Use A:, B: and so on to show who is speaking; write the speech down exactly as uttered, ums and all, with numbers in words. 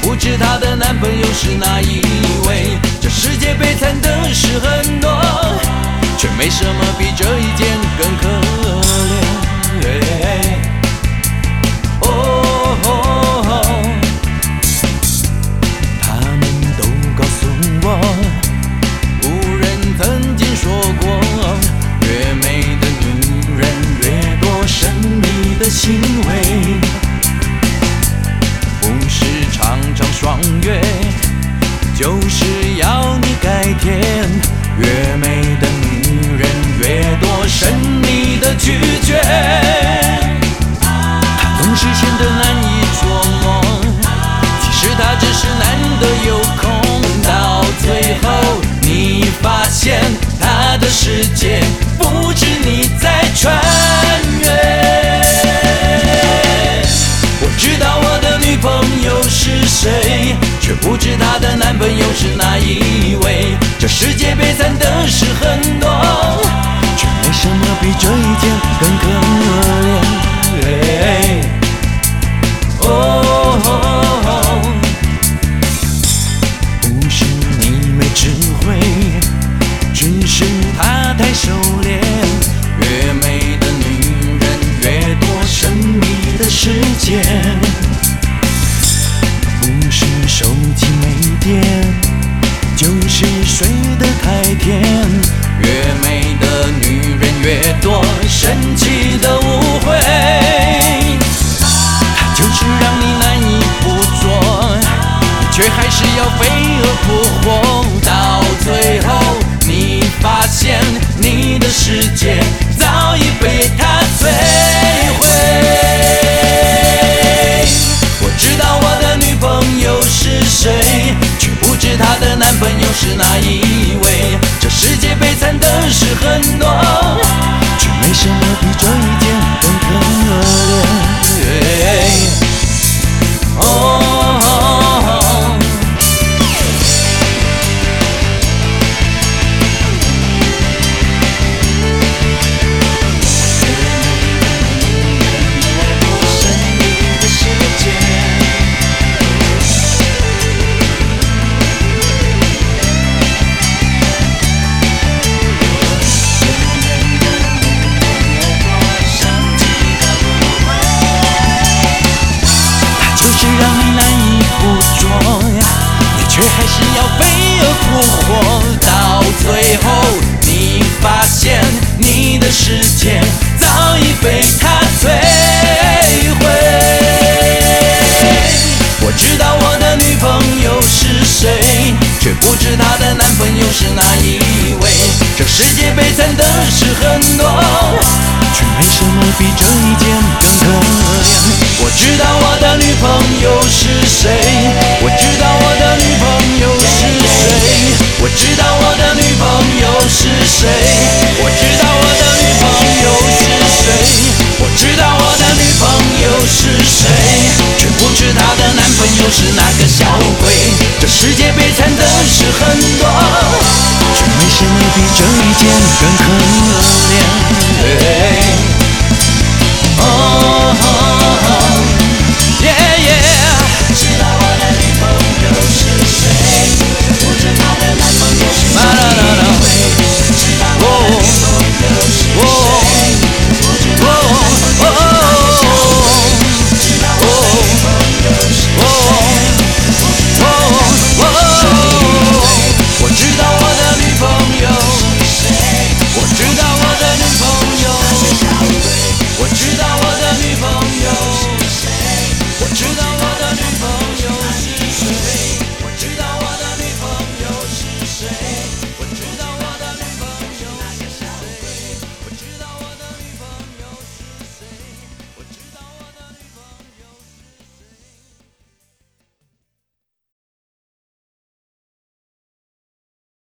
A: 不知她的男朋友是哪一位。这世界悲惨的事很多，却没什么比这一件更可怜。哦哦，他们都告诉我，古人曾经说过，越美的女人越多神秘的行为，不是常常爽约，就是要你改天。越美的女人越多神秘的拒绝，她总是显得难以捉摸，其实她只是难得有空。到最后你发现她的世界不止你在穿越。我知道我的女朋友是谁，却不知她的男朋友是哪一位。这世界悲惨的事很多，却没什么比这一件更可怜。哦哦，不是你没智慧，只是她太收敛。越美的女人越多神秘的世界，不是手机没电，就是睡得太甜。越美的女人越多神奇的误会，她就是让你难以捕捉，你却还是要飞蛾扑火。到最后你发现你的世界早已被她摧毁。我知道我的女朋友是谁，却不知她的男朋友是哪一位。这世界悲惨的事很多，却没什么比这一件更可怜。哦哦，神秘的世界，让你难以捕捉，你却还是要飞蛾扑火。到最后你发现你的世界早已被她摧毁。我知道我的女朋友是谁，却不知她的男朋友是哪一位。这世界悲惨的事很多，却没什么比这一件更可怜。我知道我的女朋友是谁，我知道我的女朋友是谁，我知道我的女朋友是谁，我知道我的女朋友是谁，我知道我的女朋友是谁，却不知她的男朋友是哪个小鬼。这世界悲惨的事很多，却没什么比这一件更可怜。